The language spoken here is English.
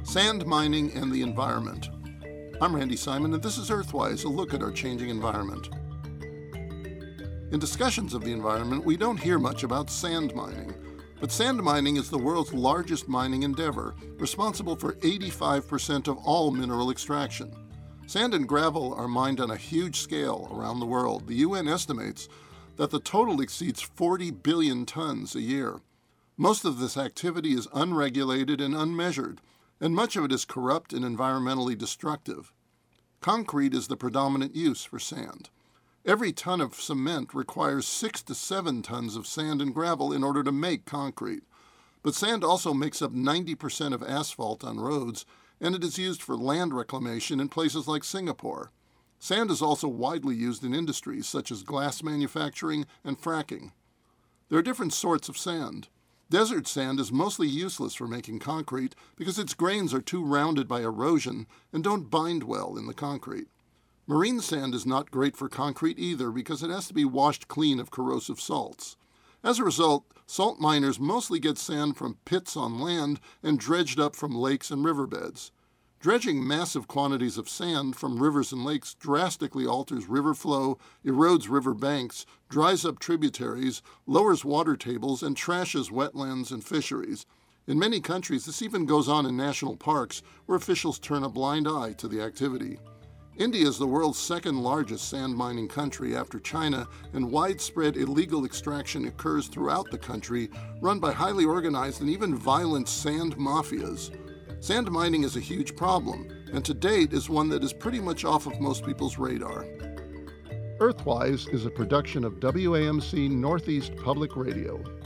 Sand mining and the environment. I'm Randy Simon, and this is Earthwise, a look at our changing environment. In discussions of the environment, we don't hear much about sand mining. But sand mining is the world's largest mining endeavor, responsible for 85% of all mineral extraction. Sand and gravel are mined on a huge scale around the world. The UN estimates that the total exceeds 40 billion tons a year. Most of this activity is unregulated and unmeasured, and much of it is corrupt and environmentally destructive. Concrete is the predominant use for sand. Every ton of cement requires 6 to 7 tons of sand and gravel in order to make concrete. But sand also makes up 90% of asphalt on roads, and it is used for land reclamation in places like Singapore. Sand is also widely used in industries such as glass manufacturing and fracking. There are different sorts of sand. Desert sand is mostly useless for making concrete because its grains are too rounded by erosion and don't bind well in the concrete. Marine sand is not great for concrete either because it has to be washed clean of corrosive salts. As a result, salt miners mostly get sand from pits on land and dredged up from lakes and riverbeds. Dredging massive quantities of sand from rivers and lakes drastically alters river flow, erodes river banks, dries up tributaries, lowers water tables, and trashes wetlands and fisheries. In many countries, this even goes on in national parks, where officials turn a blind eye to the activity. India is the world's second largest sand mining country after China, and widespread illegal extraction occurs throughout the country, run by highly organized and even violent sand mafias. Sand mining is a huge problem, and to date is one that is pretty much off of most people's radar. Earthwise is a production of WAMC Northeast Public Radio.